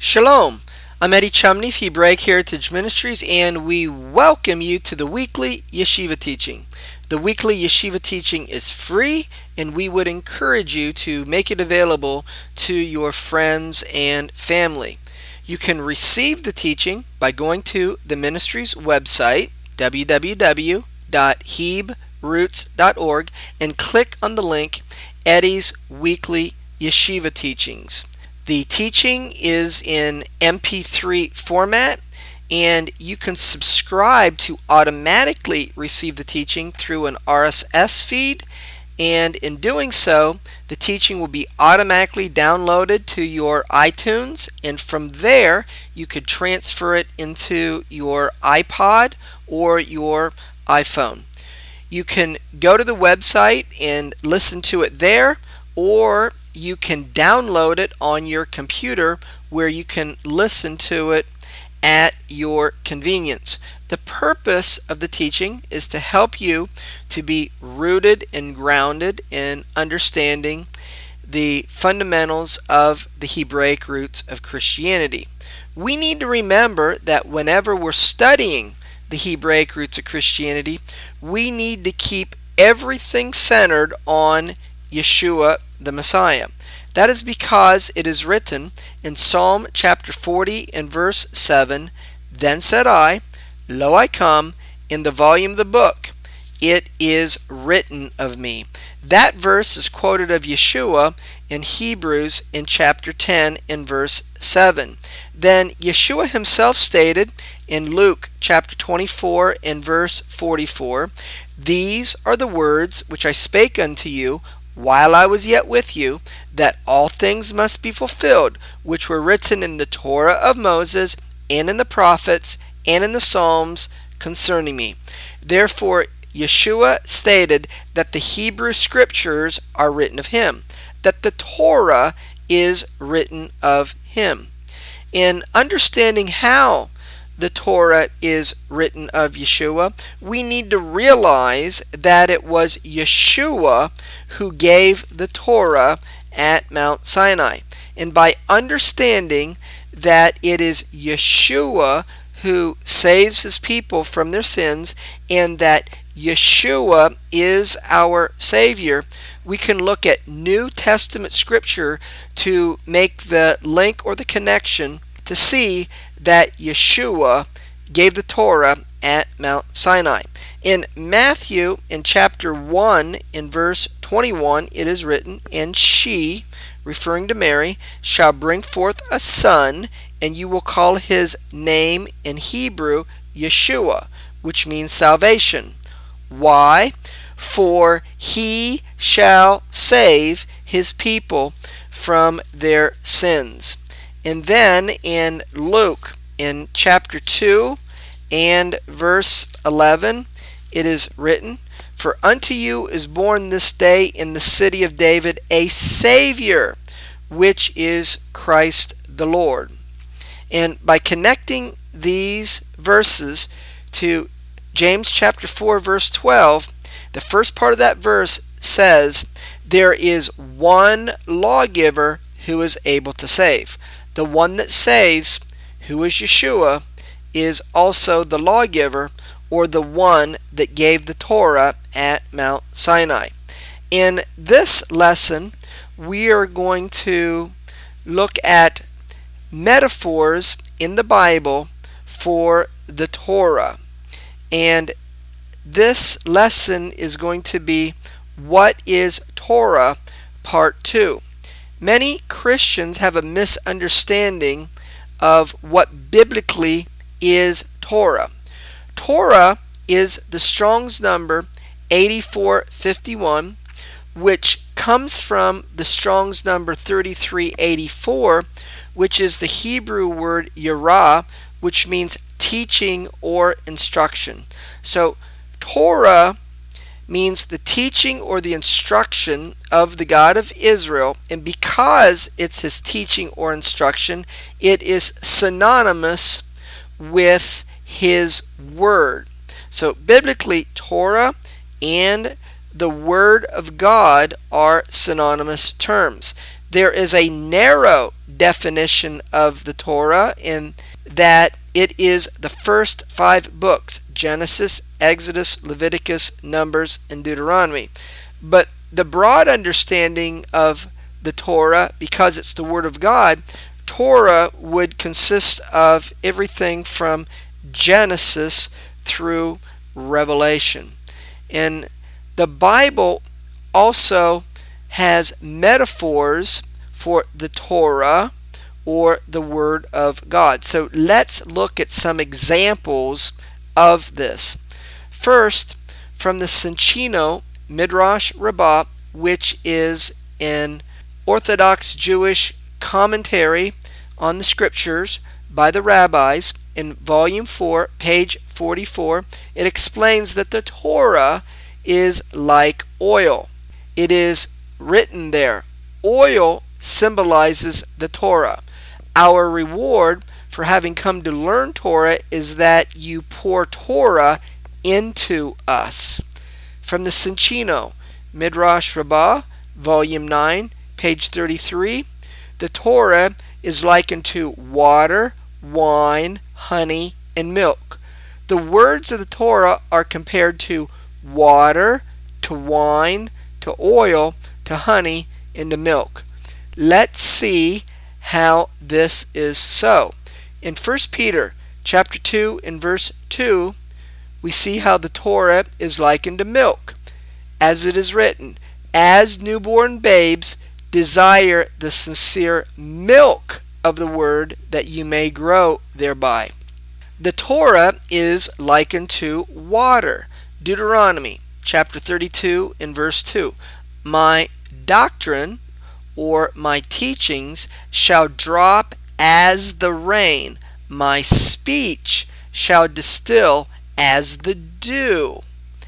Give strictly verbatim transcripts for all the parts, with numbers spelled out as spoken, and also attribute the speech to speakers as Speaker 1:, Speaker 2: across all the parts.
Speaker 1: Shalom. I'm Eddie Chumney of Hebraic Heritage Ministries, and we welcome you to the weekly Yeshiva teaching. The weekly Yeshiva teaching is free, and we would encourage you to make it available to your friends and family. You can receive the teaching by going to the ministry's website, w w w dot hebroots dot org, and click on the link Eddie's Weekly Yeshiva Teachings. The teaching is in M P three format, and you can subscribe to automatically receive the teaching through an R S S feed, and in doing so, the teaching will be automatically downloaded to your iTunes, and from there you could transfer it into your iPod or your iPhone. You can go to the website and listen to it there, or you can download it on your computer where you can listen to it at your convenience. The purpose of the teaching is to help you to be rooted and grounded in understanding the fundamentals of the Hebraic roots of Christianity. We need to remember that whenever we're studying the Hebraic roots of Christianity, we need to keep everything centered on Yeshua the Messiah. That is because it is written in Psalm chapter forty and verse seven, "Then said I, Lo, I come, in the volume of the book, it is written of me." That verse is quoted of Yeshua in Hebrews in chapter ten and verse seven. Then Yeshua himself stated in Luke chapter twenty-four and verse forty-four, "These are the words which I spake unto you while I was yet with you, that all things must be fulfilled, which were written in the Torah of Moses, and in the prophets, and in the Psalms concerning me." Therefore, Yeshua stated that the Hebrew scriptures are written of him, that the Torah is written of him. In understanding how the Torah is written of Yeshua, we need to realize that it was Yeshua who gave the Torah at Mount Sinai. And by understanding that it is Yeshua who saves his people from their sins, and that Yeshua is our Savior, we can look at New Testament scripture to make the link or the connection to see that Yeshua gave the Torah at Mount Sinai. In Matthew, in chapter one, in verse twenty-one, it is written, "And she," referring to Mary, "shall bring forth a son, and you will call his name in Hebrew Yeshua," which means salvation. Why? "For he shall save his people from their sins." And then in Luke, in chapter two and verse eleven, it is written, "For unto you is born this day in the city of David a Savior, which is Christ the Lord." And by connecting these verses to James chapter four verse twelve, the first part of that verse says, there is one lawgiver who is able to save. The one that saves, who is Yeshua, is also the lawgiver, or the one that gave the Torah at Mount Sinai. In this lesson, we are going to look at metaphors in the Bible for the Torah. And this lesson is going to be What is Torah? Part two. Many Christians have a misunderstanding of what biblically is Torah. Torah is the Strong's number eighty-four fifty-one, which comes from the Strong's number thirty-three eighty-four, which is the Hebrew word yirah, which means teaching or instruction. So Torah means the teaching or the instruction of the God of Israel, and because it's his teaching or instruction, it is synonymous with his word. So biblically, Torah and the Word of God are synonymous terms. There is a narrow definition of the Torah in that it is the first five books: Genesis, Exodus, Leviticus, Numbers, and Deuteronomy. But the broad understanding of the Torah, because it's the Word of God, Torah would consist of everything from Genesis through Revelation. And the Bible also has metaphors for the Torah, or the Word of God. So let's look at some examples of this. First, from the Soncino Midrash Rabbah, which is an Orthodox Jewish commentary on the Scriptures by the rabbis, in volume four, page forty-four, it explains that the Torah is like oil. It is written there, oil symbolizes the Torah. Our reward for having come to learn Torah is that you pour Torah into us. From the Soncino Midrash Rabbah, volume nine, page thirty-three, the Torah is likened to water, wine, honey, and milk. The words of the Torah are compared to water, to wine, to oil, to honey, and to milk. Let's see how this is so. In First Peter chapter two and verse two, we see how the Torah is likened to milk. As it is written, as newborn babes desire the sincere milk of the word, that you may grow thereby. The Torah is likened to water. Deuteronomy chapter thirty-two and verse two. My doctrine, or my teachings, shall drop as the rain. My speech shall distill as the dew,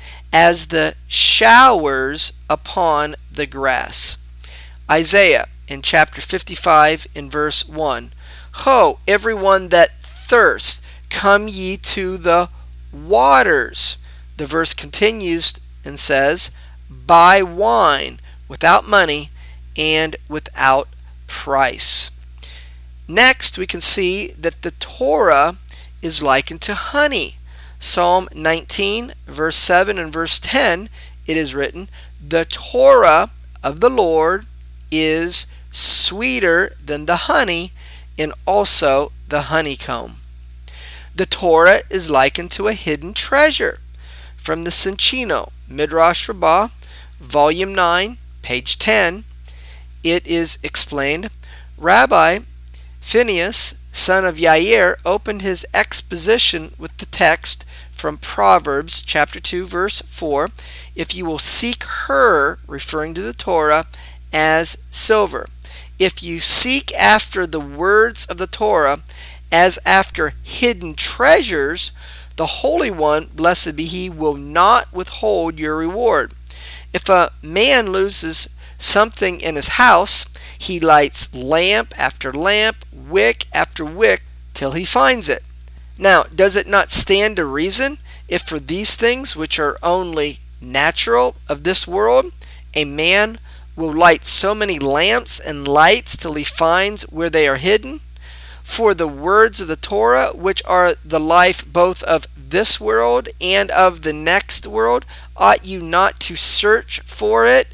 Speaker 1: as the showers upon the grass. Isaiah in chapter fifty-five in verse one. Ho, everyone that thirsts, come ye to the waters. The verse continues and says, buy wine without money and without price. Next, we can see that the Torah is likened to honey. Psalm nineteen, verse seven and verse ten, it is written, the Torah of the Lord is sweeter than the honey, and also the honeycomb. The Torah is likened to a hidden treasure. From the Soncino Midrash Rabbah, volume nine, page ten, it is explained, Rabbi Phineas, son of Yair, opened his exposition with the text from Proverbs chapter two, verse four, if you will seek her, referring to the Torah, as silver. If you seek after the words of the Torah as after hidden treasures, the Holy One, blessed be He, will not withhold your reward. If a man loses something in his house, he lights lamp after lamp, wick after wick, till he finds it. Now, does it not stand to reason, if for these things which are only natural of this world, a man will light so many lamps and lights till he finds where they are hidden? For the words of the Torah, which are the life both of this world and of the next world, ought you not to search for it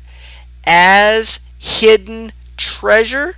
Speaker 1: as hidden treasure?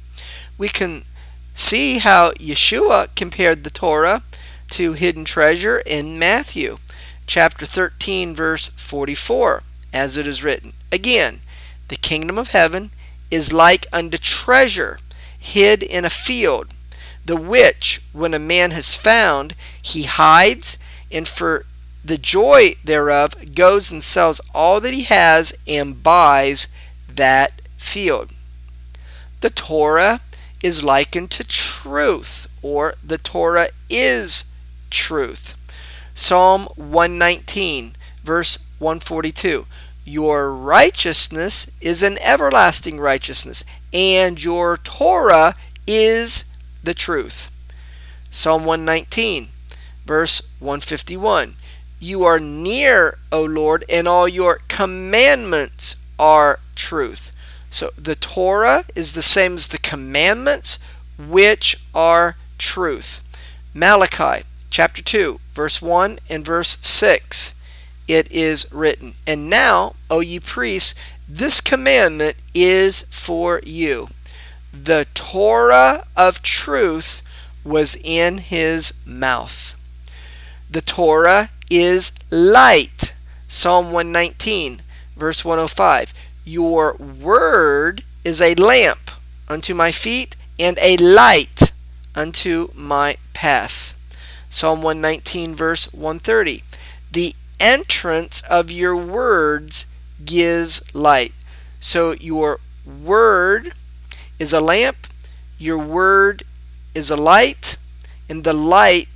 Speaker 1: We can see how Yeshua compared the Torah to hidden treasure in Matthew chapter thirteen, verse forty-four, as it is written, again, the kingdom of heaven is like unto treasure hid in a field, the which, when a man has found, he hides, and for the joy thereof goes and sells all that he has and buys that field. The Torah is likened to truth, or the Torah is truth. Psalm one nineteen, verse one forty-two. Your righteousness is an everlasting righteousness, and your Torah is the truth. Psalm one nineteen, verse one fifty-one. You are near, O Lord, and all your commandments are truth. So the Torah is the same as the commandments, which are truth. Malachi chapter two, verse one and verse six. It is written, "And now, O ye priests, this commandment is for you. The Torah of truth was in his mouth." The Torah is light. Psalm one nineteen, verse one oh five. "Your word is a lamp unto my feet and a light unto my path." Psalm one nineteen, verse one thirty. "The entrance of your words gives light." So your word is a lamp, your word is a light, and the light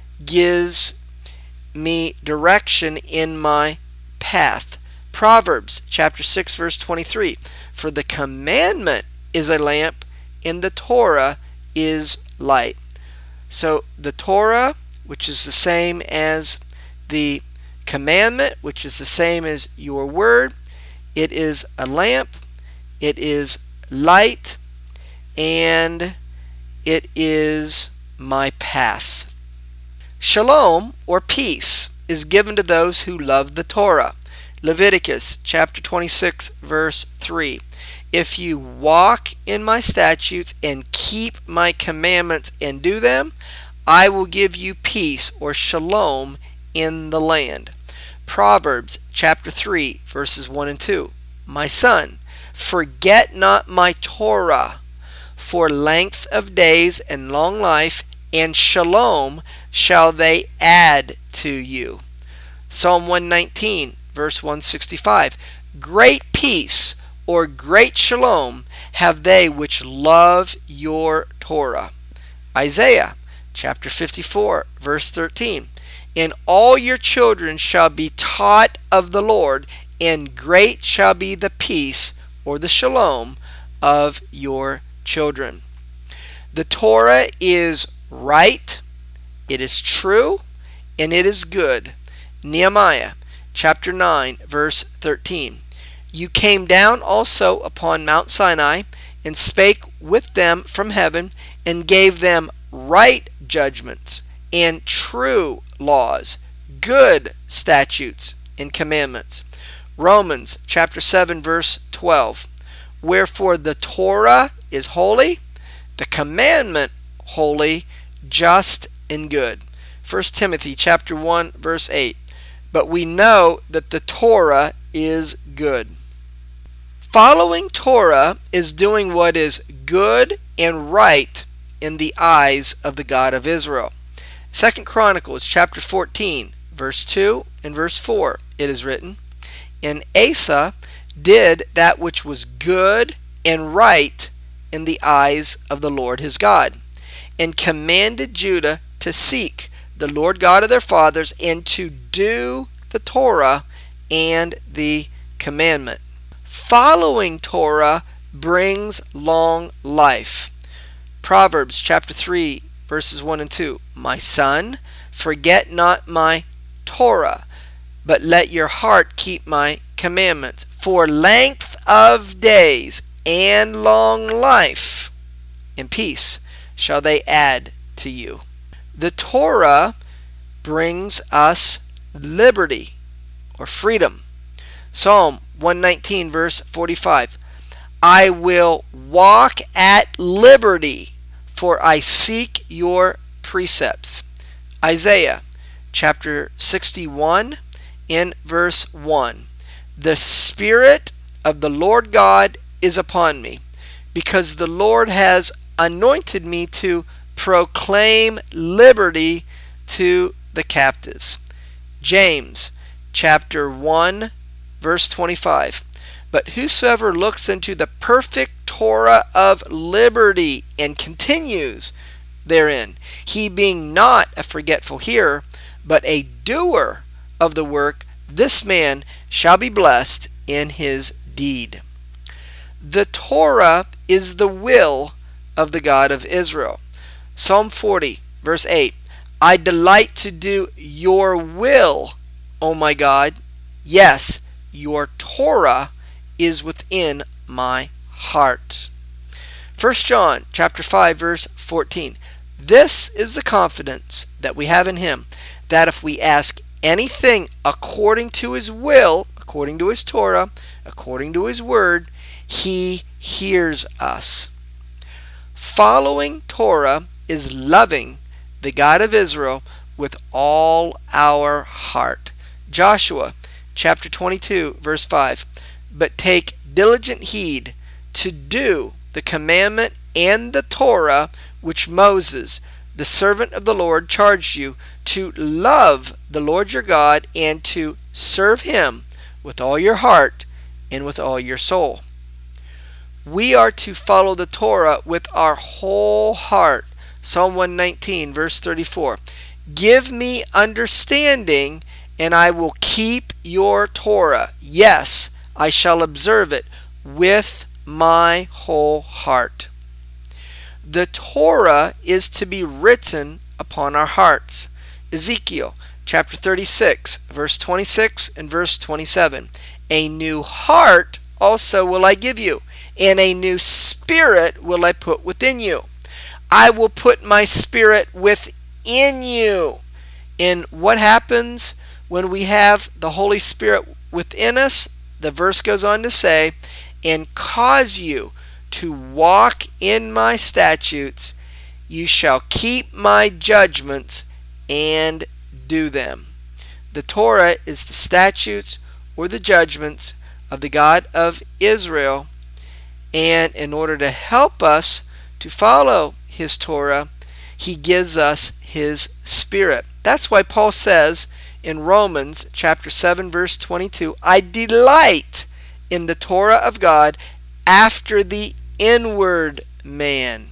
Speaker 1: gives me direction in my path. Proverbs chapter six, verse twenty-three. "For the commandment is a lamp, and the Torah is light." So the Torah, which is the same as the commandment, which is the same as your word, it is a lamp, it is light, and it is my path. Shalom, or peace, is given to those who love the Torah. Leviticus chapter twenty-six, verse three. "If you walk in my statutes and keep my commandments and do them, I will give you peace," or shalom, "in the land." Proverbs chapter three, verses one and two. "My son, forget not my Torah, for length of days and long life and shalom shall they add to you." Psalm one nineteen, verse one sixty-five. "Great peace," or great shalom, "have they which love your Torah." Isaiah chapter fifty-four, verse thirteen. "And all your children shall be taught of the Lord, and great shall be the peace," or the shalom, "of your children." The Torah is right, it is true, and it is good. Nehemiah chapter nine, verse thirteen. "You came down also upon Mount Sinai, and spake with them from heaven, and gave them right judgments, and true laws, good statutes and commandments." Romans chapter seven, verse twelve. "Wherefore the Torah is holy, the commandment holy, just and good." First Timothy chapter one, verse eight. "But we know that the Torah is good." Following Torah is doing what is good and right in the eyes of the God of Israel. Second Chronicles chapter fourteen, verse two and verse four, it is written, "And Asa did that which was good and right in the eyes of the Lord his God, and commanded Judah to seek the Lord God of their fathers, and to do the Torah and the commandment." Following Torah brings long life. Proverbs chapter three, verses one and two. "My son, forget not my Torah, but let your heart keep my commandments. For length of days and long life and peace shall they add to you." The Torah brings us liberty or freedom. Psalm one nineteen, verse forty-five. "I will walk at liberty, for I seek your precepts." Isaiah chapter sixty-one in verse one. "The Spirit of the Lord God is upon me, because the Lord has anointed me to proclaim liberty to the captives." James chapter one, verse twenty-five. "But whosoever looks into the perfect Torah of liberty and continues therein, he being not a forgetful hearer, but a doer of the work, this man shall be blessed in his deed." The Torah is the will of the God of Israel. Psalm forty, verse eight. "I delight to do your will, O my God. Yes, your Torah is within my heart. First John chapter five verse fourteen. This is the confidence that we have in him, that if we ask anything according to his will, according to his Torah, according to his word, he hears us. Following Torah is loving the God of Israel with all our heart. Joshua chapter twenty-two verse five. But take diligent heed to do the commandment and the Torah which Moses, the servant of the Lord, charged you, to love the Lord your God and to serve him with all your heart and with all your soul. We are to follow the Torah with our whole heart. Psalm one nineteen verse thirty-four. Give me understanding, and I will keep your Torah. Yes, I shall observe it with my whole heart. The Torah is to be written upon our hearts. Ezekiel chapter thirty-six verse twenty-six and verse twenty-seven. A new heart also will I give you, and a new spirit will I put within you. I will put my spirit within you. And what happens when we have the Holy Spirit within us? The verse goes on to say, and cause you to walk in my statutes, you shall keep my judgments and do them. The Torah is the statutes or the judgments of the God of Israel, and in order to help us to follow his Torah, he gives us his Spirit. That's why Paul says in Romans chapter seven verse twenty-two, I delight in the Torah of God after the inward man.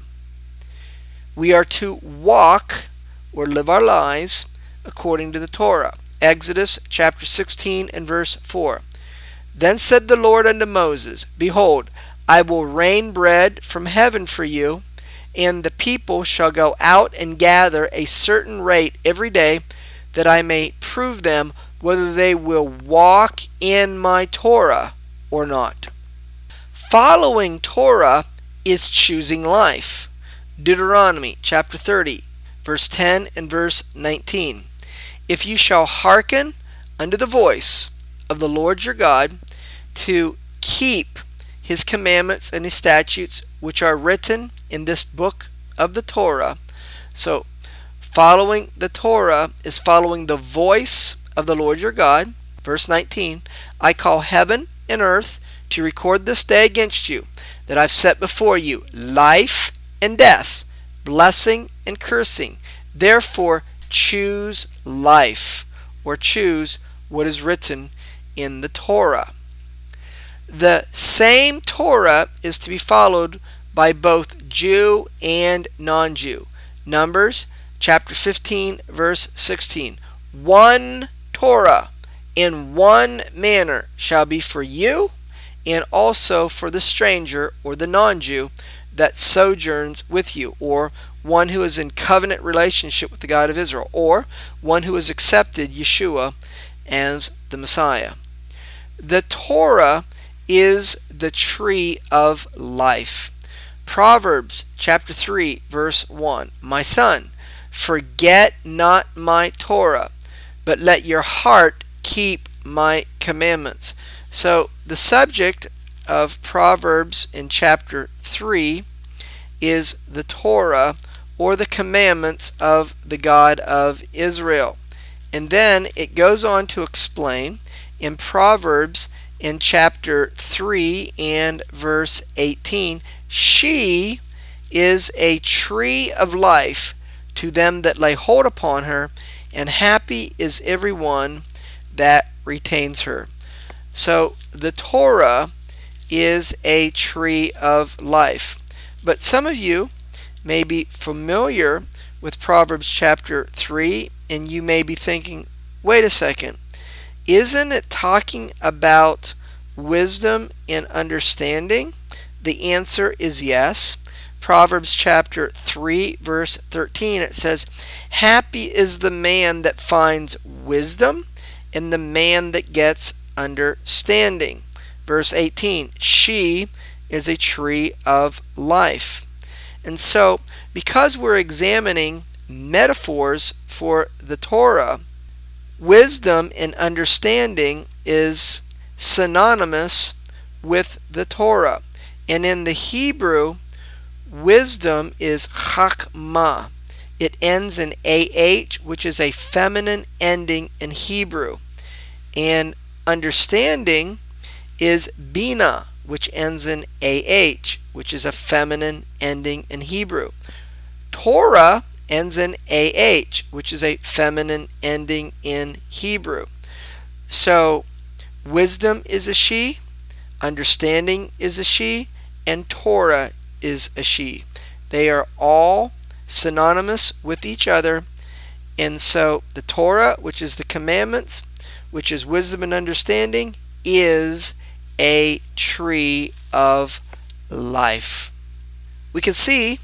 Speaker 1: We are to walk or live our lives according to the Torah. Exodus chapter sixteen and verse four. Then said the Lord unto Moses, Behold, I will rain bread from heaven for you, and the people shall go out and gather a certain rate every day, that I may prove them whether they will walk in my Torah or not. Following Torah is choosing life. Deuteronomy chapter thirty, verse ten and verse nineteen. If you shall hearken unto the voice of the Lord your God, to keep his commandments and his statutes which are written in this book of the Torah. So following the Torah is following the voice of the Lord your God. Verse nineteen, I call heaven and earth to record this day against you, that I've set before you life and death, blessing and cursing. Therefore choose life, or choose what is written in the Torah. The same Torah is to be followed by both Jew and non-Jew. Numbers chapter fifteen verse sixteen. One Torah in one manner shall be for you, and also for the stranger or the non-Jew that sojourns with you, or one who is in covenant relationship with the God of Israel, or one who has accepted Yeshua as the Messiah. The Torah is the tree of life. Proverbs chapter three verse one. My son, forget not my Torah, but let your heart keep my commandments. So the subject of Proverbs in chapter three is the Torah, or the commandments of the God of Israel. And then it goes on to explain in Proverbs in chapter three and verse eighteen, she is a tree of life to them that lay hold upon her, and happy is every one that retains her. So the Torah is a tree of life. But some of you may be familiar with Proverbs chapter three, and you may be thinking, wait a second, isn't it talking about wisdom and understanding? The answer is yes. Proverbs chapter three verse thirteen, it says, happy is the man that finds wisdom, and the man that gets understanding. Verse eighteen, she is a tree of life. And so, because we're examining metaphors for the Torah, wisdom and understanding is synonymous with the Torah. And in the Hebrew, wisdom is chakmah. It ends in ah, which is a feminine ending in Hebrew. And understanding is bina, which ends in ah, which is a feminine ending in Hebrew. Torah ends in ah, which is a feminine ending in Hebrew. So wisdom is a she, understanding is a she, and Torah is a she. They are all synonymous with each other. And so the Torah, which is the commandments, which is wisdom and understanding, is a tree of life. We can see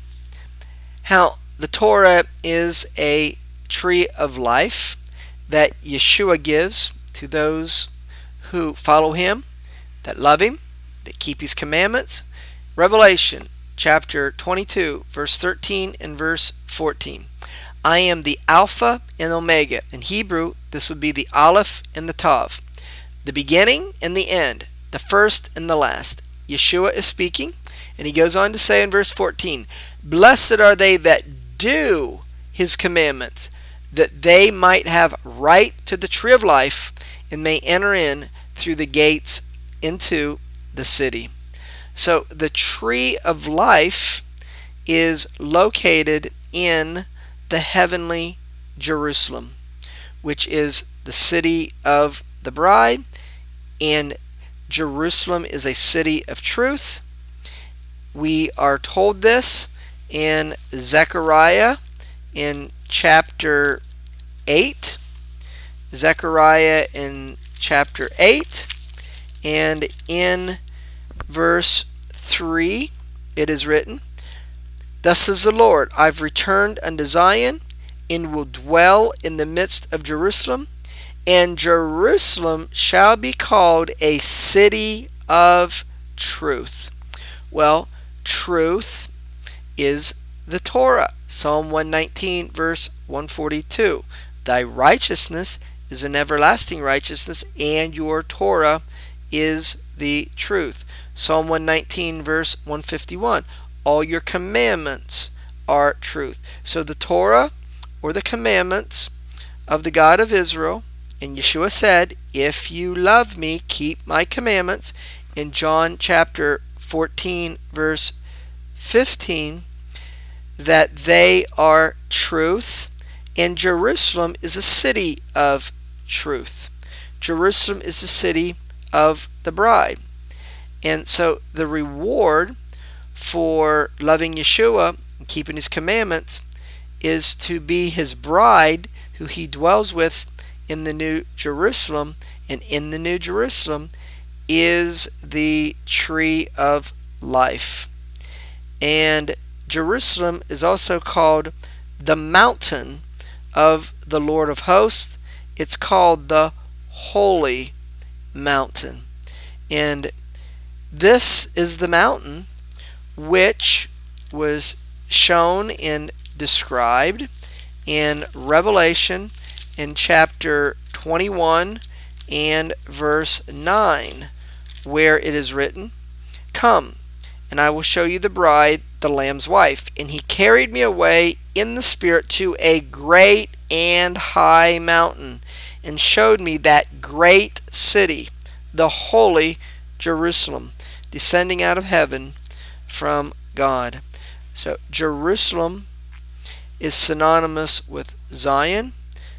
Speaker 1: how the Torah is a tree of life that Yeshua gives to those who follow him, that love him, that keep his commandments. Revelation chapter twenty-two, verse thirteen and verse fourteen. I am the Alpha and Omega. In Hebrew, this would be the Aleph and the Tav, the beginning and the end, the first and the last. Yeshua is speaking, and he goes on to say in verse fourteen, blessed are they that do his commandments, that they might have right to the tree of life and may enter in through the gates into the city. So the tree of life is located in the heavenly Jerusalem, which is the city of the bride, and Jerusalem is a city of truth. We are told this in Zechariah in chapter eight. Zechariah in chapter eight, and in verse three it is written, thus says the Lord, I've returned unto Zion, and will dwell in the midst of Jerusalem, and Jerusalem shall be called a city of truth. Well, truth is the Torah. Psalm one nineteen, verse one forty-two. Thy righteousness is an everlasting righteousness, and your Torah is the truth. Psalm one nineteen, verse one fifty-one. All your commandments are truth. So the Torah, or the commandments of the God of Israel, and Yeshua said, if you love me, keep my commandments. In John chapter fourteen, verse fifteen, that they are truth, and Jerusalem is a city of truth. Jerusalem is the city of the bride. And so the reward for loving Yeshua and keeping his commandments is to be his bride, who he dwells with in the New Jerusalem. And in the New Jerusalem is the tree of life. And Jerusalem is also called the mountain of the Lord of hosts. It's called the Holy Mountain. And this is the mountain which was shown and described in Revelation in chapter twenty-one and verse nine, where it is written, come, and I will show you the bride, the Lamb's wife. And he carried me away in the Spirit to a great and high mountain, and showed me that great city, the holy Jerusalem, descending out of heaven from God. So Jerusalem is synonymous with Zion,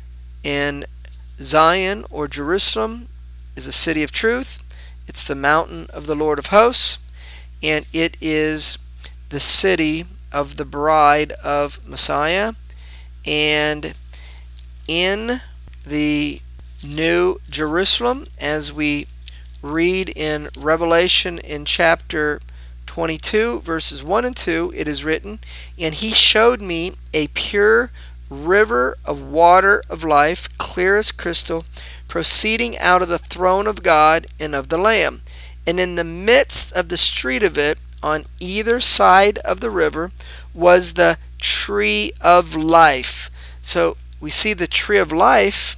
Speaker 1: and Zion, or Jerusalem, is a city of truth. It's the mountain of the Lord of hosts, and it is the city of the bride of Messiah. And in the New Jerusalem, as we read in Revelation in chapter twenty-two, verses one and two, it is written, and he showed me a pure river of water of life, clear as crystal, proceeding out of the throne of God and of the Lamb. And in the midst of the street of it, on either side of the river, was the tree of life. So we see the tree of life,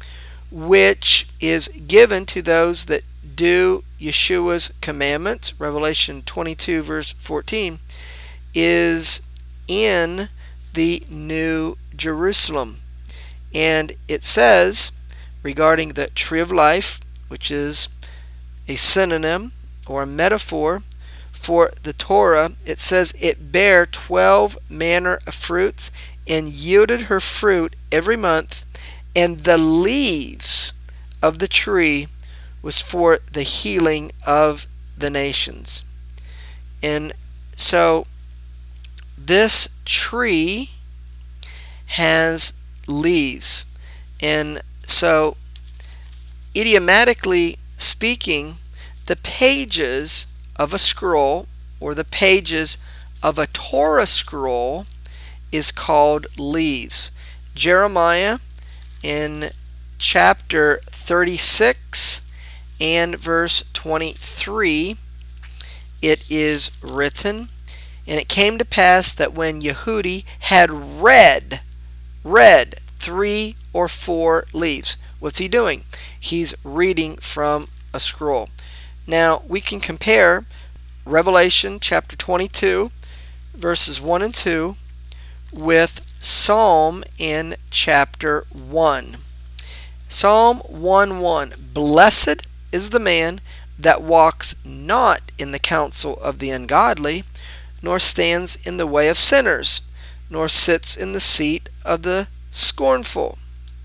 Speaker 1: which is given to those that do Yeshua's commandments. Revelation twenty-two verse fourteen is in the New Jerusalem. And it says regarding the tree of life, which is a synonym or a metaphor for the Torah, it says it bare twelve manner of fruits and yielded her fruit every month, and the leaves of the tree was for the healing of the nations. And so this tree has leaves. And so idiomatically speaking, the pages of a scroll, or the pages of a Torah scroll, is called leaves. Jeremiah in chapter thirty-six and verse twenty-three, it is written, and it came to pass that when Yehudi had read, read three or four leaves. What's he doing? He's reading from a scroll. Now we can compare Revelation chapter twenty-two verses one and two with Psalm in chapter one. Psalm one one. Blessed is the man that walks not in the counsel of the ungodly, nor stands in the way of sinners, nor sits in the seat of the scornful.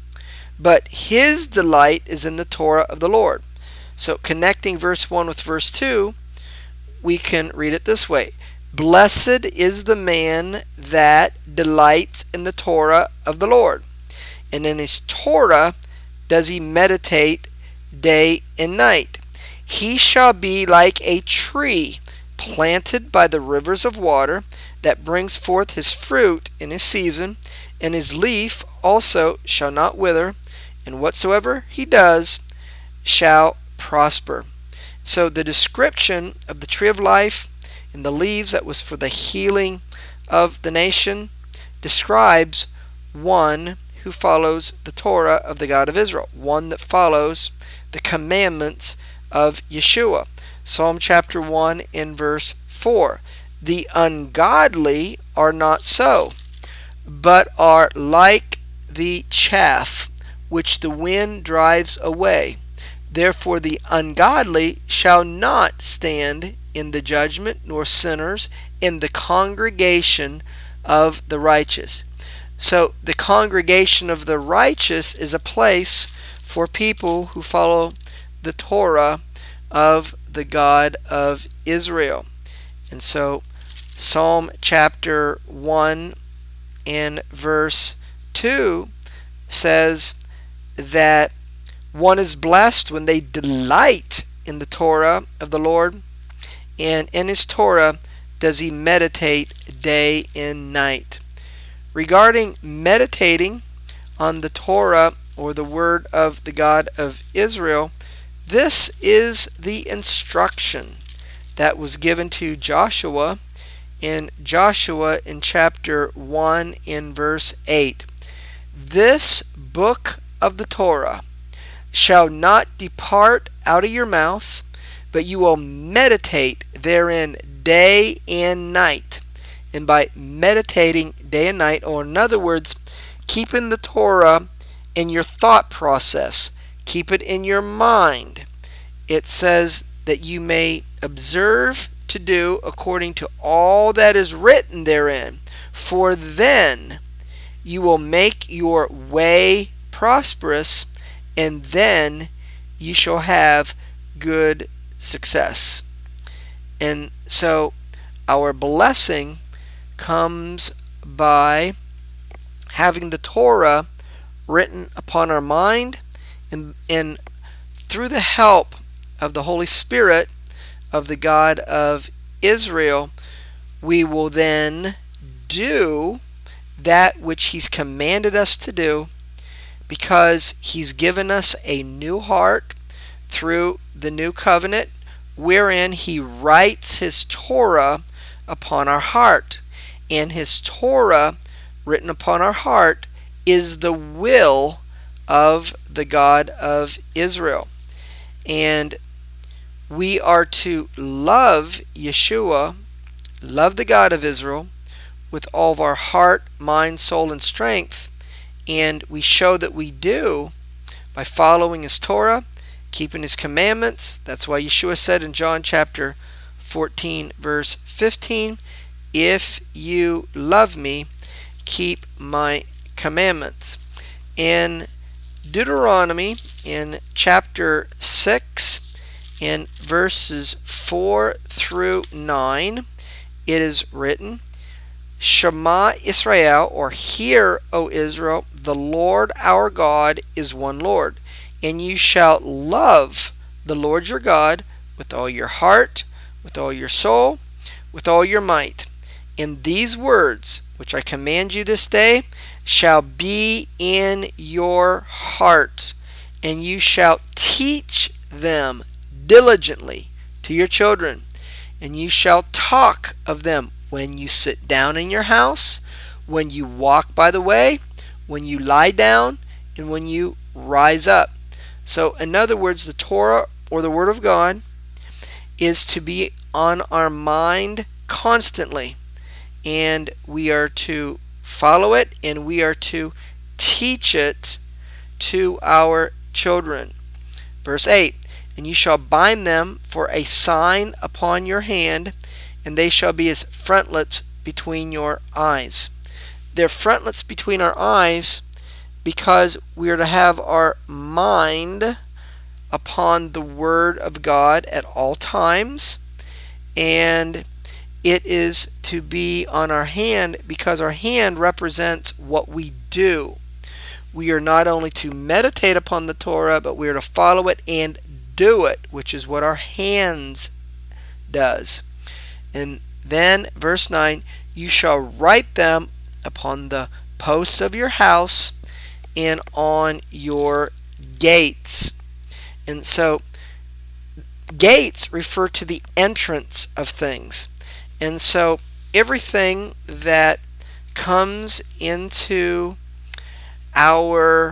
Speaker 1: But his delight is in the Torah of the Lord. So connecting verse one with verse two, we can read it this way. Blessed is the man that delights in the Torah of the Lord, and in his Torah does he meditate day and night. He shall be like a tree planted by the rivers of water, that brings forth his fruit in his season, and his leaf also shall not wither, and whatsoever he does shall prosper. So the description of the tree of life and the leaves that was for the healing of the nation describes one who follows the Torah of the God of Israel, one that follows the commandments of Yeshua. Psalm chapter one and verse four. The ungodly are not so, but are like the chaff which the wind drives away. Therefore the ungodly shall not stand in the judgment, nor sinners in the congregation of the righteous. So the congregation of the righteous is a place for people who follow the Torah of the God of Israel. And so Psalm chapter one and verse two says that one is blessed when they delight in the Torah of the Lord, and in his Torah does he meditate day and night. Regarding meditating on the Torah, or the word of the God of Israel, this is the instruction that was given to Joshua in Joshua in chapter one in verse eight. This book of the Torah shall not depart out of your mouth, but you will meditate therein day and night. And by meditating day and night, or in other words, keeping the Torah in your thought process, keep it in your mind, it says that you may observe to do according to all that is written therein, for then you will make your way prosperous, and then you shall have good success. And so our blessing comes by having the Torah written upon our mind, and, and through the help of the Holy Spirit of the God of Israel, we will then do that which he's commanded us to do, because he's given us a new heart through the new covenant, wherein he writes his Torah upon our heart. And his Torah written upon our heart is the will of the God of Israel. And we are to love Yeshua, love the God of Israel, with all of our heart, mind, soul, and strength. And we show that we do by following his Torah, keeping his commandments. That's why Yeshua said in John chapter fourteen, verse fifteen, if you love me, keep my commandments. In Deuteronomy, in chapter six, in verses four through nine, it is written, Shema Israel, or hear, O Israel, the Lord our God is one Lord, and you shall love the Lord your God with all your heart, with all your soul, with all your might. And these words, which I command you this day, shall be in your heart, and you shall teach them diligently to your children, and you shall talk of them when you sit down in your house, when you walk by the way, when you lie down, and when you rise up. So, in other words, the Torah, or the Word of God, is to be on our mind constantly. And we are to follow it, and we are to teach it to our children. Verse eight, and you shall bind them for a sign upon your hand, and they shall be as frontlets between your eyes. They're frontlets between our eyes because we are to have our mind upon the Word of God at all times, and it is to be on our hand because our hand represents what we do. We are not only to meditate upon the Torah, but we are to follow it and do it, which is what our hands does. And then verse nine, you shall write them upon the posts of your house and on your gates. And so gates refer to the entrance of things. And so everything that comes into our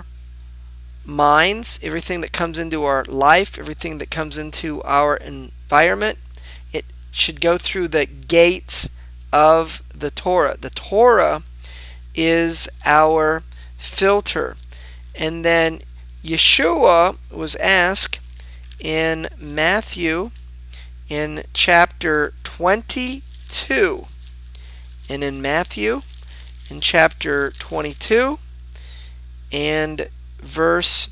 Speaker 1: minds, everything that comes into our life, everything that comes into our environment, it should go through the gates of the Torah. The Torah is our filter. And then Yeshua was asked in Matthew in chapter twenty-two, and in Matthew in chapter twenty-two and verse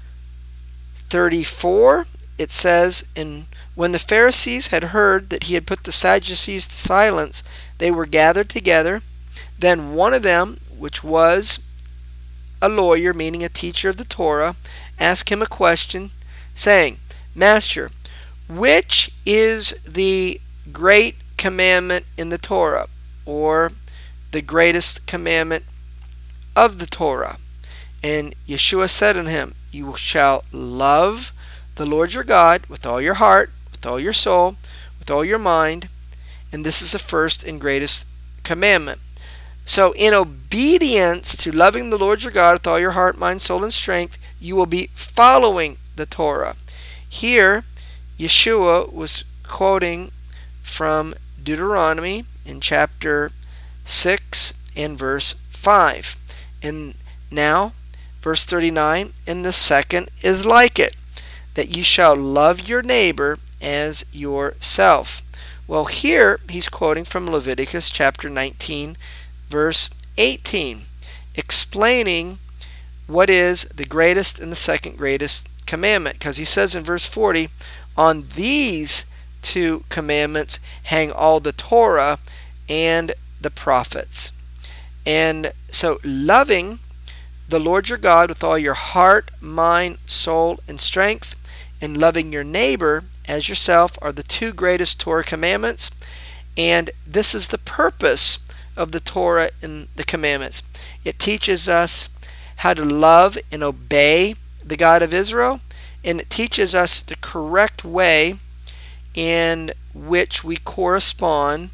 Speaker 1: thirty-four, it says, and when the Pharisees had heard that he had put the Sadducees to silence, they were gathered together. Then one of them, which was a lawyer, meaning a teacher of the Torah, asked him a question, saying, Master, which is the great commandment in the Torah, or the greatest commandment of the Torah? And Yeshua said unto him, you shall love the Lord your God with all your heart, with all your soul, with all your mind, and this is the first and greatest commandment. So in obedience to loving the Lord your God with all your heart, mind, soul, and strength, you will be following the Torah. Here, Yeshua was quoting from Deuteronomy in chapter six and verse five. And now, verse thirty-nine, and the second is like it, that you shall love your neighbor as yourself. Well, here he's quoting from Leviticus chapter nineteen, verse eighteen, explaining what is the greatest and the second greatest commandment. Because he says in verse forty, on these two commandments hang all the Torah and the prophets. And so loving the Lord your God with all your heart, mind, soul, and strength, and loving your neighbor as yourself are the two greatest Torah commandments. And this is the purpose of the Torah and the commandments. It teaches us how to love and obey the God of Israel, and it teaches us the correct way in which we correspond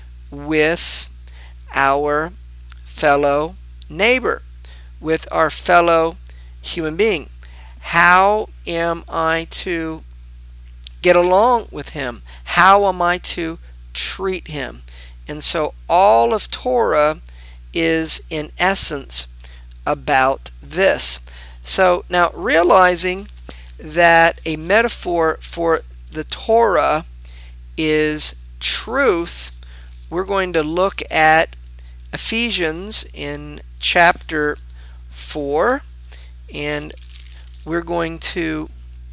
Speaker 1: with our fellow neighbor, with our fellow human being. How am I to get along with him? How am I to treat him? And so all of Torah is in essence about this. So now, realizing that a metaphor for the Torah is truth, we're going to look at Ephesians in chapter four, and we're going to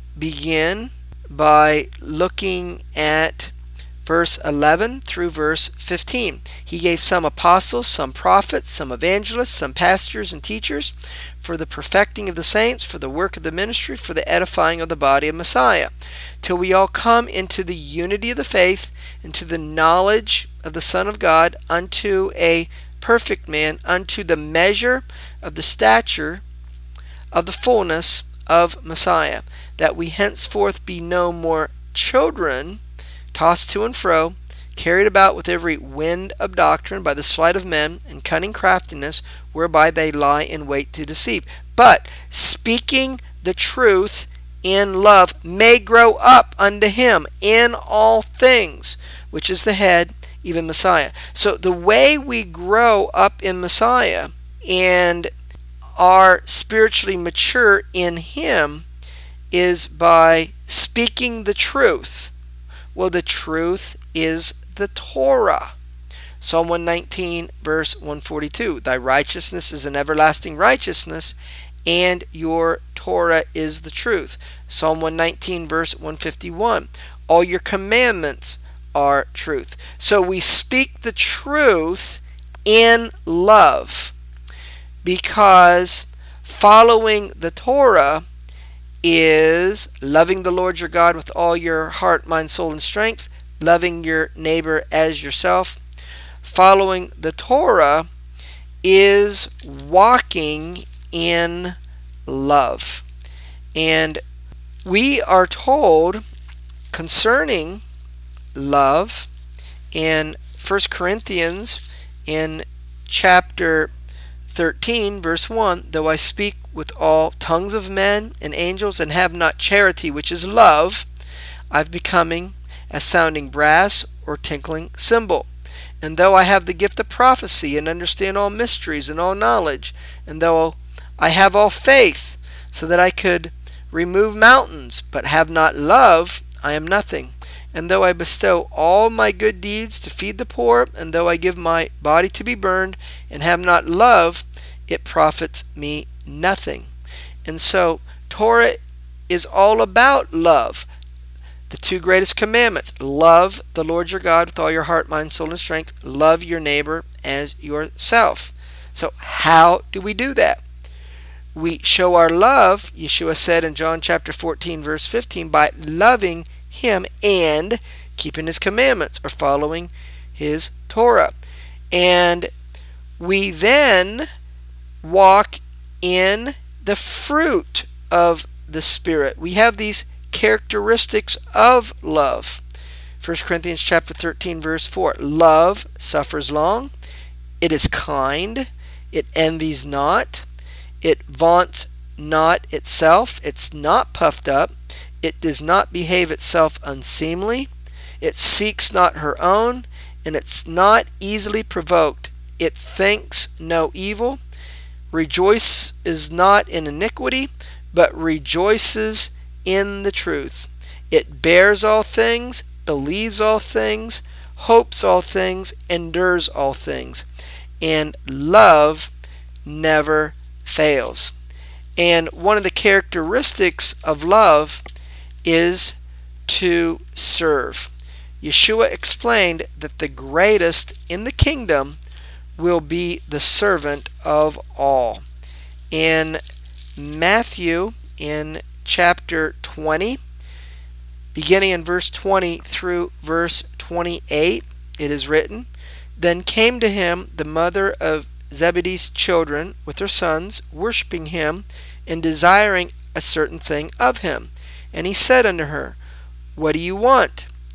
Speaker 1: begin by looking at verse eleven through verse fifteen. He gave some apostles, some prophets, some evangelists, some pastors and teachers for the perfecting of the saints, for the work of the ministry, for the edifying of the body of Messiah, till we all come into the unity of the faith, into the knowledge of the Son of God, unto a perfect man, unto the measure of the stature of the fullness of Messiah, that we henceforth be no more children, tossed to and fro, carried about with every wind of doctrine by the sleight of men and cunning craftiness, whereby they lie in wait to deceive. But speaking the truth in love may grow up unto him in all things, which is the head, even Messiah. So the way we grow up in Messiah and are spiritually mature in him is by speaking the truth. Well, the truth is the Torah. Psalm one nineteen, verse one forty-two. Thy righteousness is an everlasting righteousness, and your Torah is the truth. Psalm one nineteen, verse one fifty-one. All your commandments are truth. So we speak the truth in love, because following the Torah is loving the Lord your God with all your heart, mind, soul, and strength, loving your neighbor as yourself. Following the Torah is walking in love. And we are told concerning love in First Corinthians in chapter thirteen, verse one, though I speak with all tongues of men and angels and have not charity, which is love, I've becoming as sounding brass or tinkling cymbal. And though I have the gift of prophecy and understand all mysteries and all knowledge, and though I have all faith so that I could remove mountains, but have not love, I am nothing. And though I bestow all my good deeds to feed the poor, and though I give my body to be burned, and have not love, it profits me nothing. And so Torah is all about love. The two greatest commandments: love the Lord your God with all your heart, mind, soul, and strength. Love your neighbor as yourself. So how do we do that? We show our love, Yeshua said in John chapter fourteen, verse fifteen, by loving him and keeping his commandments, or following his Torah. And we then walk in the fruit of the Spirit. We have these characteristics of love. First Corinthians chapter thirteen, verse four. Love suffers long, it is kind, it envies not, it vaunts not itself, it's not puffed up, it does not behave itself unseemly, it seeks not her own, and it's not easily provoked. It thinks no evil, rejoices not in iniquity, but rejoices in the truth. It bears all things, believes all things, hopes all things, endures all things. And love never fails. And one of the characteristics of love is to serve. Yeshua explained that the greatest in the kingdom will be the servant of all. In Matthew, in chapter twenty, beginning in verse twenty through verse twenty-eight, it is written, Then came to him the mother of Zebedee's children with her sons, worshipping him and desiring a certain thing of him. And he said unto her, What do you want?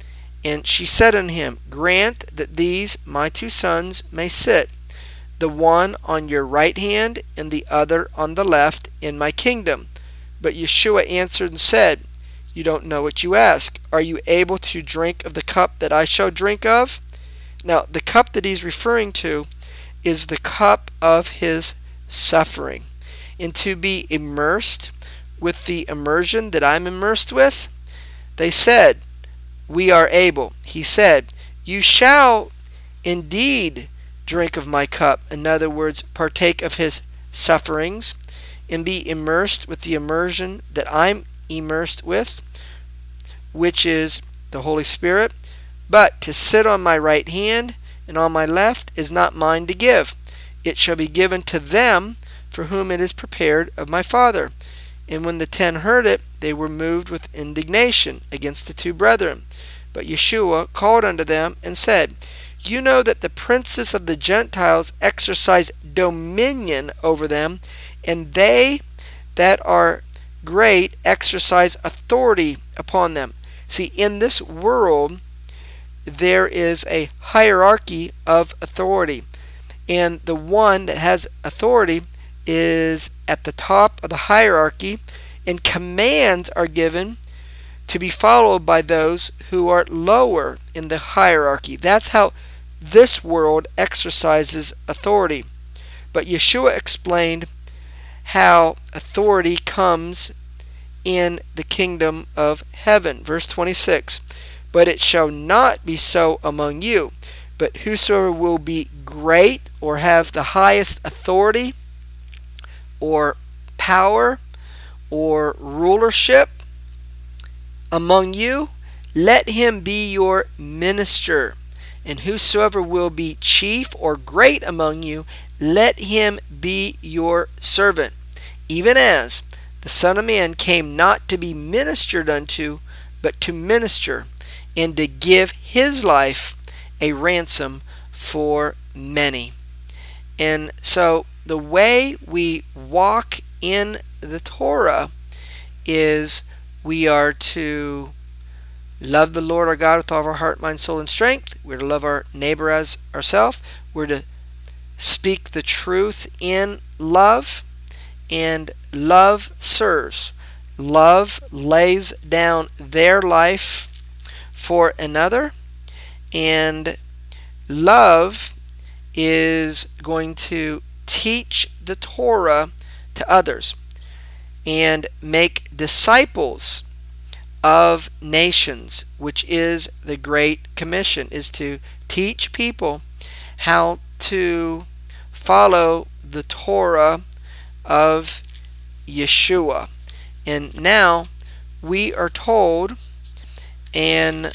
Speaker 1: And she said unto him, Grant that these my two sons may sit, the one on your right hand and the other on the left, in my kingdom. But Yeshua answered and said, You don't know what you ask. Are you able to drink of the cup that I shall drink of? Now, the cup that he's referring to is the cup of his suffering. And to be immersed with the immersion that I'm immersed with, they said, We are able. He said, You shall indeed drink of my cup. In other words, partake of his sufferings and be immersed with the immersion that I'm immersed with, which is the Holy Spirit. But to sit on my right hand and on my left is not mine to give. It shall be given to them for whom it is prepared of my Father. And when the ten heard it, they were moved with indignation against the two brethren. But Yeshua called unto them and said, You know that the princes of the Gentiles exercise dominion over them, and they that are great exercise authority upon them. See, in this world, there is a hierarchy of authority, and the one that has authority is at the top of the hierarchy, and commands are given to be followed by those who are lower in the hierarchy. That's how this world exercises authority. But Yeshua explained how authority comes in the kingdom of heaven. Verse twenty-six, But it shall not be so among you, but whosoever will be great or have the highest authority or power or rulership among you, let him be your minister. And whosoever will be chief or great among you, let him be your servant. Even as the Son of Man came not to be ministered unto, but to minister, and to give his life a ransom for many. And so the way we walk in the Torah is we are to love the Lord our God with all of our heart, mind, soul, and strength. We're to love our neighbor as ourselves. We're to speak the truth in love, and love serves. Love lays down their life for another, and love is going to teach the Torah to others and make disciples of nations, which is the Great Commission, is to teach people how to follow the Torah of Yeshua. And now we are told in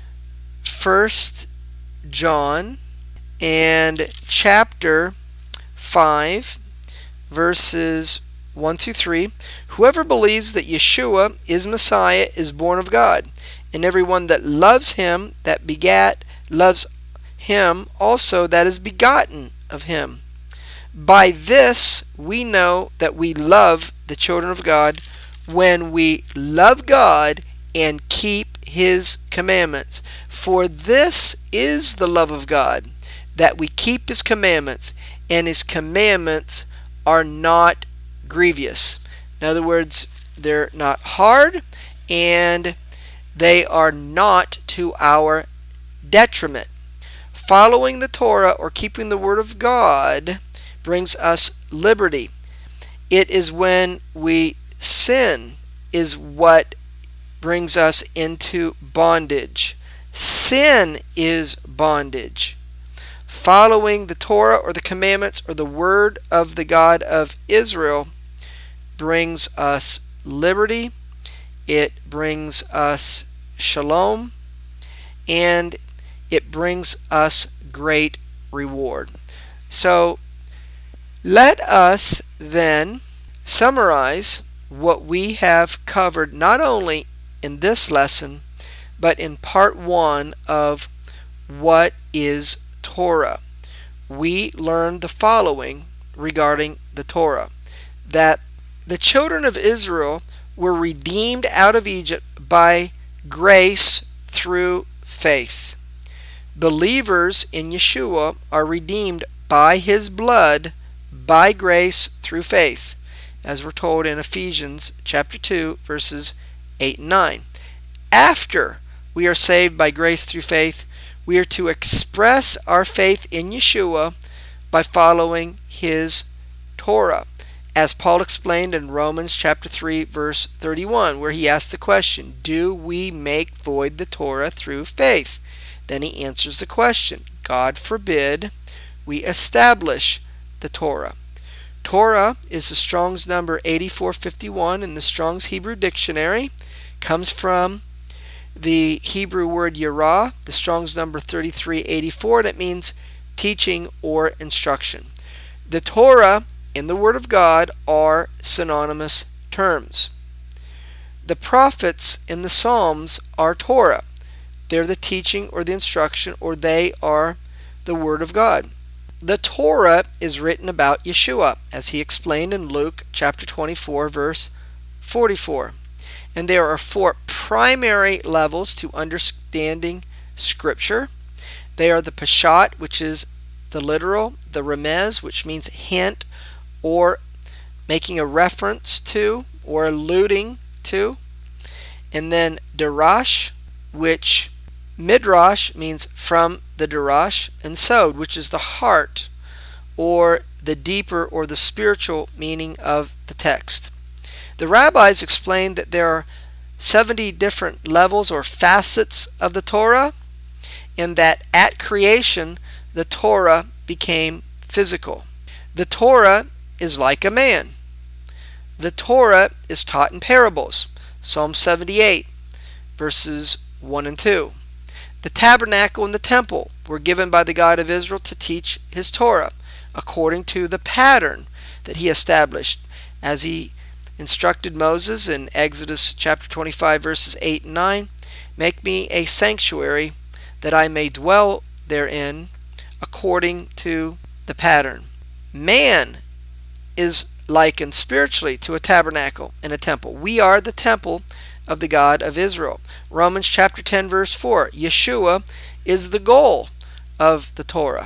Speaker 1: First John and chapter five, verses one through three, Whoever believes that Yeshua is Messiah is born of God, and everyone that loves him that begat loves him also that is begotten of him. By this we know that we love the children of God, when we love God and keep his commandments. For this is the love of God, that we keep his commandments, and his commandments are not grievous. In other words, they're not hard, and they are not to our detriment. Following the Torah or keeping the Word of God brings us liberty. It is when we sin is what brings us into bondage. Sin is bondage. Following the Torah or the commandments or the word of the God of Israel brings us liberty. It brings us shalom, and it brings us great reward. So let us then summarize what we have covered not only in this lesson, but in part one of what is Torah. We learned the following regarding the Torah: that the children of Israel were redeemed out of Egypt by grace through faith. Believers in Yeshua are redeemed by his blood, by grace through faith, as we're told in Ephesians chapter two, verses eight and nine. After we are saved by grace through faith, we are to express our faith in Yeshua by following his Torah, as Paul explained in Romans chapter three, verse thirty-one, where he asked the question, do we make void the Torah through faith? Then he answers the question, God forbid we establish the Torah. Torah is the Strong's number eighty-four fifty-one in the Strong's Hebrew Dictionary. Comes from the Hebrew word Yerah, the Strong's number thirty-three eighty-four, and it means teaching or instruction. The Torah and the Word of God are synonymous terms. The prophets in the Psalms are Torah. They're the teaching or the instruction, or they are the Word of God. The Torah is written about Yeshua, as he explained in Luke chapter twenty-four, verse forty-four. And there are four primary levels to understanding Scripture. They are the Peshat, which is the literal, the Remez, which means hint or making a reference to or alluding to, and then Darash, which Midrash means from the Darash, and Sod, which is the heart or the deeper or the spiritual meaning of the text. The rabbis explained that there are seventy different levels or facets of the Torah, and that at creation the Torah became physical. The Torah is like a man. The Torah is taught in parables. Psalm seventy-eight, verses one and two. The tabernacle and the temple were given by the God of Israel to teach his Torah, according to the pattern that he established, as he instructed Moses in Exodus chapter twenty-five, verses eight and nine, make me a sanctuary that I may dwell therein according to the pattern. Man is likened spiritually to a tabernacle and a temple. We are the temple of the God of Israel. Romans chapter ten, verse four, Yeshua is the goal of the Torah.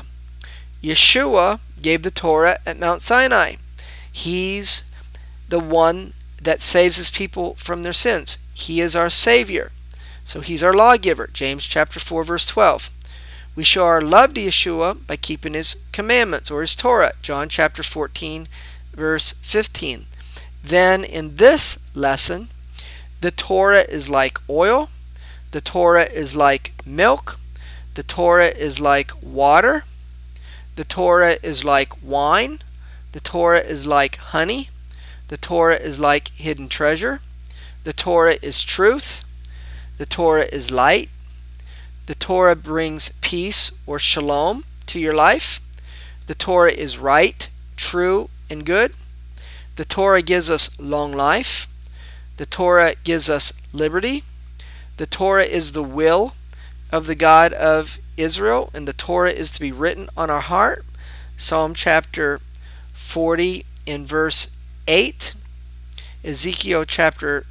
Speaker 1: Yeshua gave the Torah at Mount Sinai. He's the one that saves his people from their sins. He is our Savior. So he's our lawgiver. James chapter four, verse twelve. We show our love to Yeshua by keeping his commandments or his Torah. John chapter fourteen, verse fifteen. Then in this lesson, the Torah is like oil. The Torah is like milk. The Torah is like water. The Torah is like wine. The Torah is like honey. The Torah is like hidden treasure. The Torah is truth. The Torah is light. The Torah brings peace or shalom to your life. The Torah is right, true, and good. The Torah gives us long life. The Torah gives us liberty. The Torah is the will of the God of Israel, and the Torah is to be written on our heart. Psalm chapter forty in verse eight. Ezekiel chapter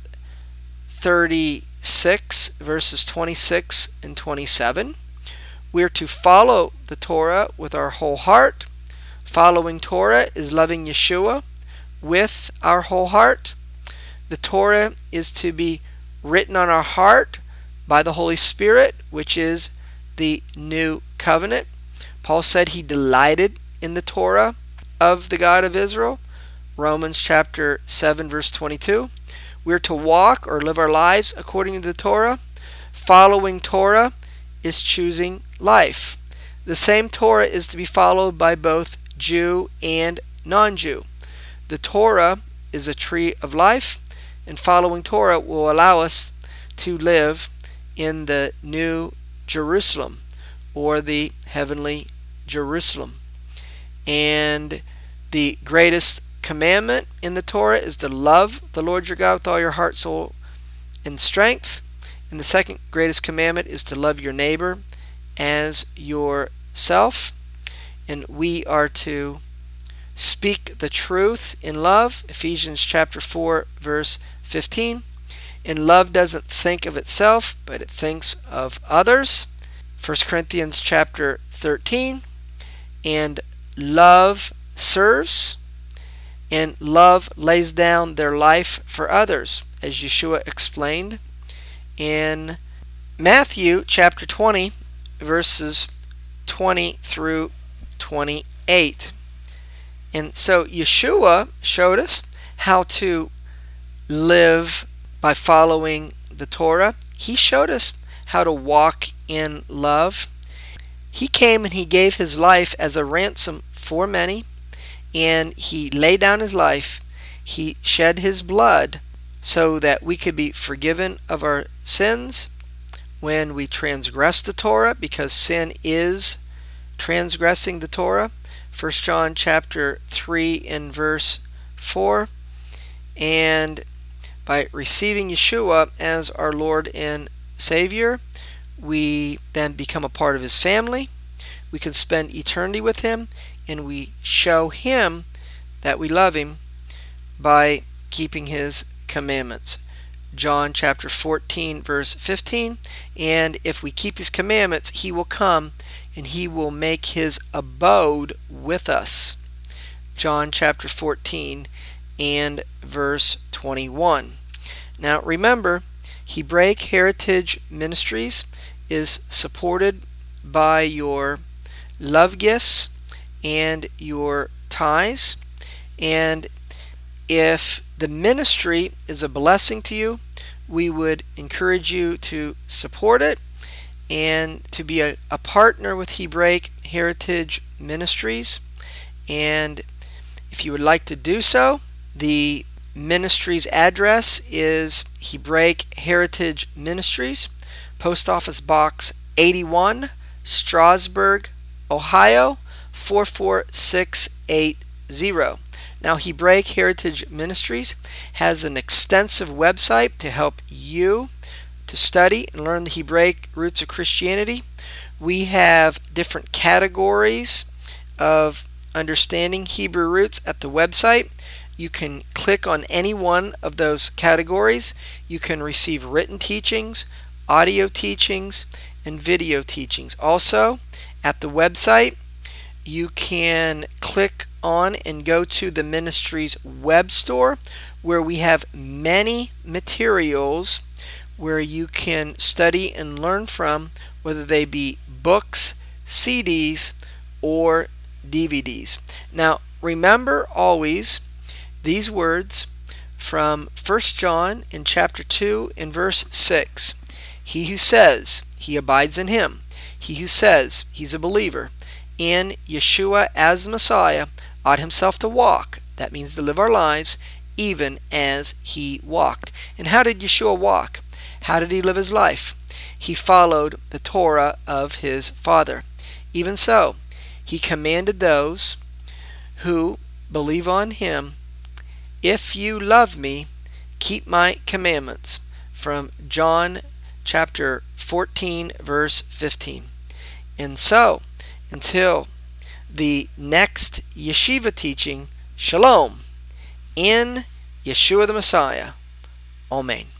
Speaker 1: thirty-six, verses twenty-six and twenty-seven. We are to follow the Torah with our whole heart. Following Torah is loving Yeshua with our whole heart. The Torah is to be written on our heart by the Holy Spirit, which is the new covenant. Paul said he delighted in the Torah of the God of Israel. Romans chapter seven, verse twenty-two. We are to walk or live our lives according to the Torah. Following Torah is choosing life. The same Torah is to be followed by both Jew and non-Jew. The Torah is a tree of life, and following Torah will allow us to live in the new Jerusalem, or the heavenly Jerusalem. And the greatest commandment in the Torah is to love the Lord your God with all your heart, soul, and strength. And the second greatest commandment is to love your neighbor as yourself. And we are to speak the truth in love. Ephesians chapter four, verse fifteen. And love doesn't think of itself, but it thinks of others. First Corinthians chapter thirteen, and love serves, and love lays down their life for others, as Yeshua explained in Matthew chapter twenty, verses twenty through twenty-eight. And so Yeshua showed us how to live by following the Torah. He showed us how to walk in love. He came and he gave his life as a ransom for many, and he laid down his life. He shed his blood so that we could be forgiven of our sins when we transgress the Torah, because sin is transgressing the Torah. First John chapter three and verse four. And by receiving Yeshua as our Lord and Savior, we then become a part of his family. We can spend eternity with him, and we show him that we love him by keeping his commandments. John chapter fourteen verse fifteen, and if we keep his commandments, he will come and he will make his abode with us. John chapter fourteen and verse twenty-one. Now remember, Hebraic Heritage Ministries is supported by your love gifts and your tithes. And if the ministry is a blessing to you, we would encourage you to support it and to be a, a partner with Hebraic Heritage Ministries. And if you would like to do so, the ministry's address is Hebraic Heritage Ministries, Post Office Box eighty-one, Strasburg, Ohio four four six eight zero. Now, Hebraic Heritage Ministries has an extensive website to help you to study and learn the Hebraic roots of Christianity. We have different categories of understanding Hebrew roots at the website. You can click on any one of those categories. You can receive written teachings, audio teachings, and video teachings. Also, at the website, you can click on and go to the ministry's web store, where we have many materials where you can study and learn from, whether they be books, C Ds, or D V Ds. Now, remember always these words from First John in chapter two in verse six. He who says he abides in him, he who says he's a believer in Yeshua as the Messiah, ought himself to walk, that means to live our lives, even as he walked. And how did Yeshua walk? How did he live his life? He followed the Torah of his Father. Even so, he commanded those who believe on him, if you love me, keep my commandments, from John chapter fourteen verse fifteen. And so, until the next yeshiva teaching, shalom, in Yeshua the Messiah. Amen.